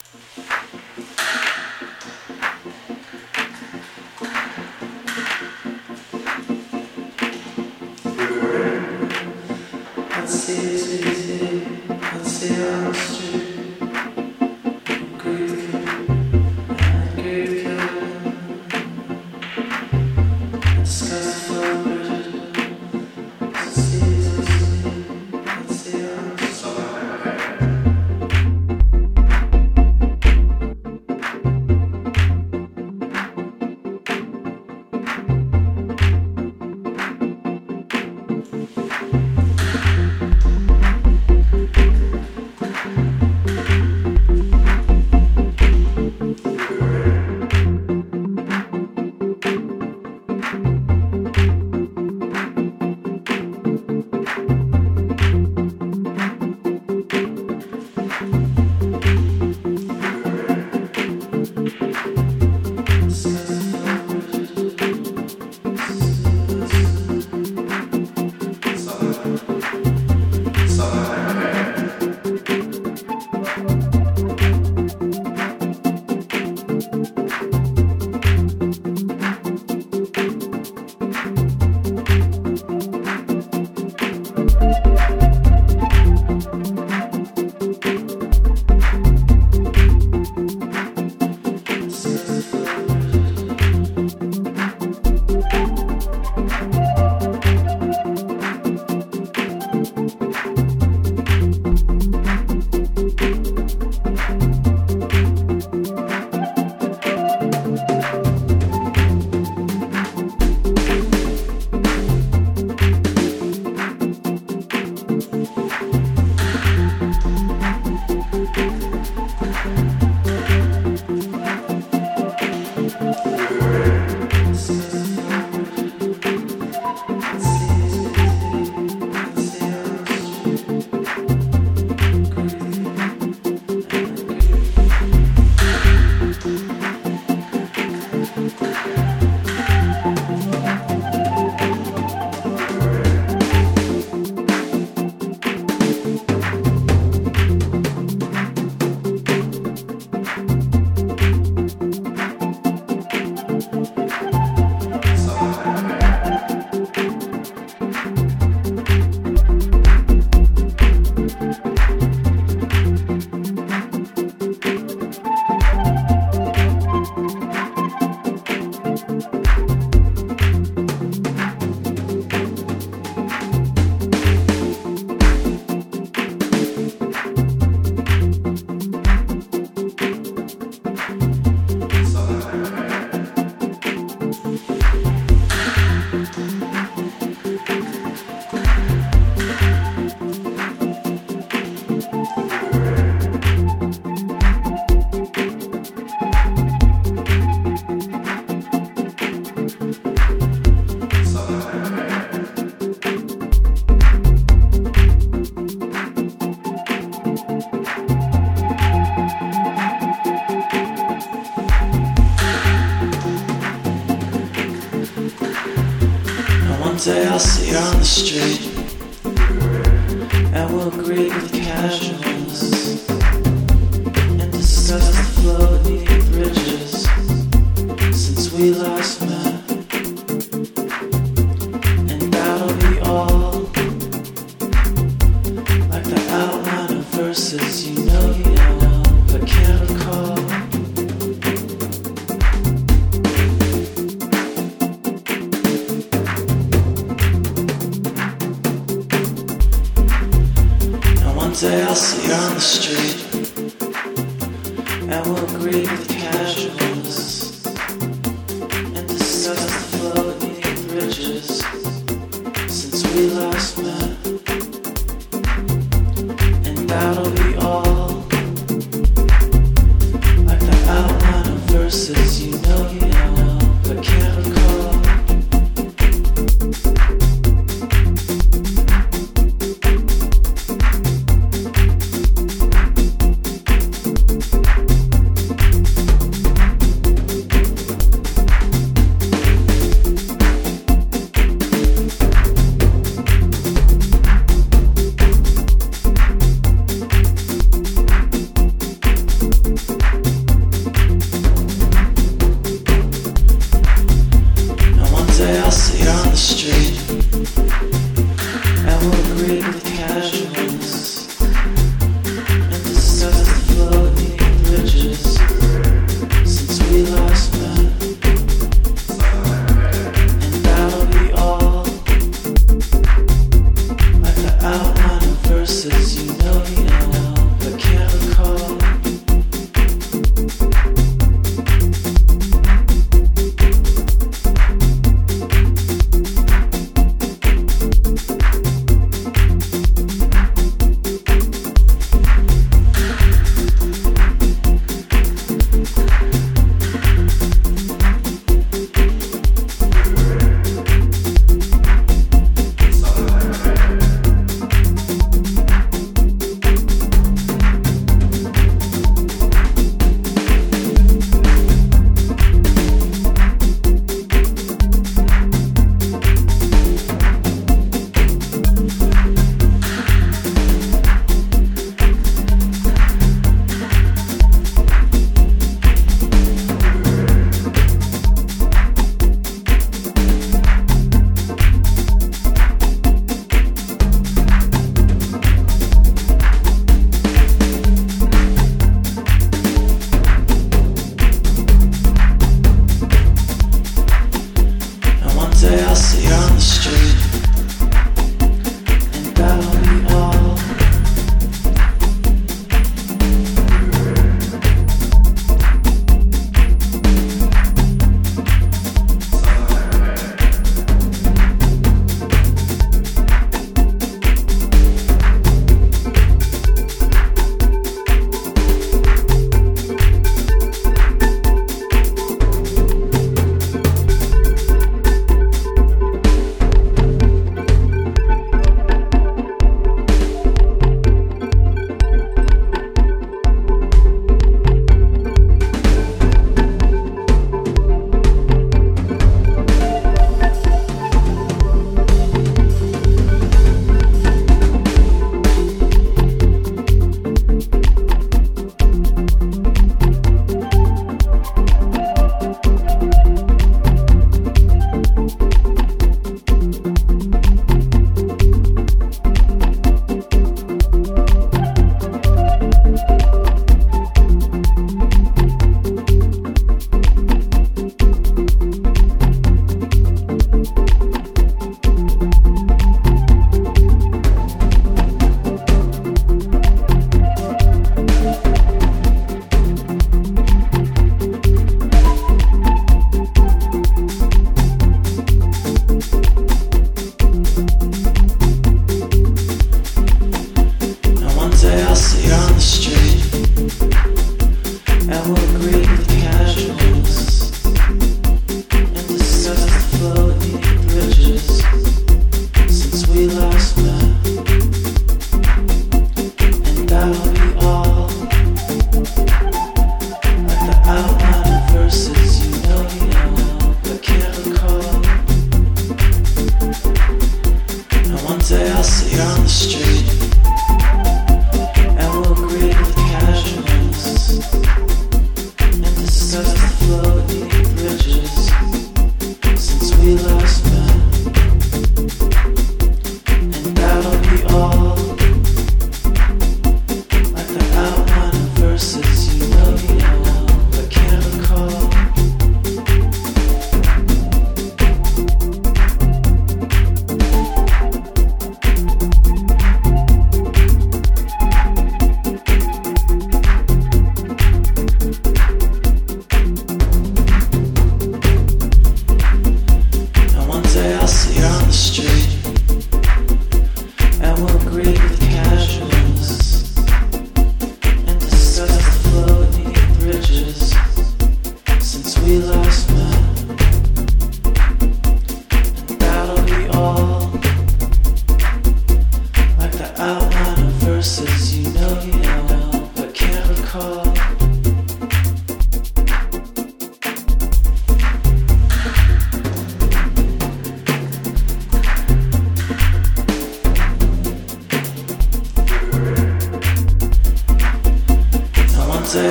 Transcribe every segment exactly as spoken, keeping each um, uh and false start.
Day I'll see her on the street, and we'll greet with casualness and discuss the flow beneath bridges since we last met. And that'll be all, like the outline of verses you know you know but can't recall. One day I'll see her on the street, and we'll greet with casualness and discuss the flow beneath bridges since we last met. And that'll be all, like the outline of verses you know you know but can't recall.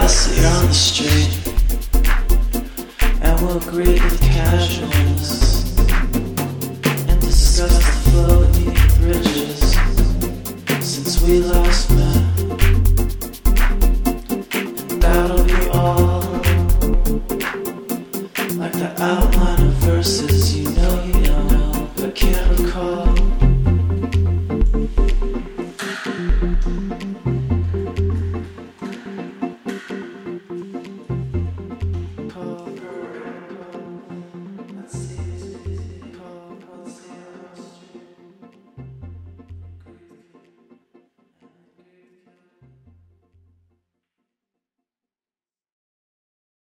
I see on the street, and we'll greet with casualness and discuss the flow beneath the bridges since we last met. And that'll be all, like the outline of verses you know you know, but can't recall.